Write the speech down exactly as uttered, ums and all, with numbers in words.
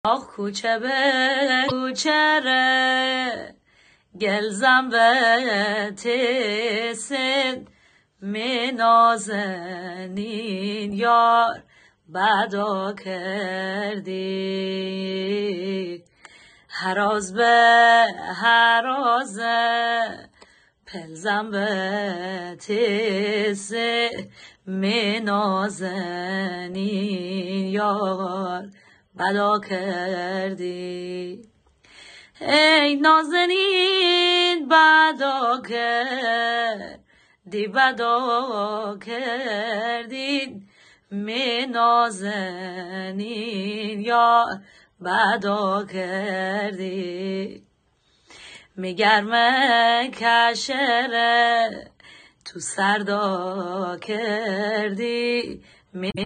آخ کوچه به کوچره گلزم به تسد می نازنین یار بدا کردی هراز به هرازه پلزم به تسه می نازنین یار بدا کردی ای نازنین بدا کردی بدا کردین می نازنین یا بدا کردی می گرمه کشره تو سردا کردی می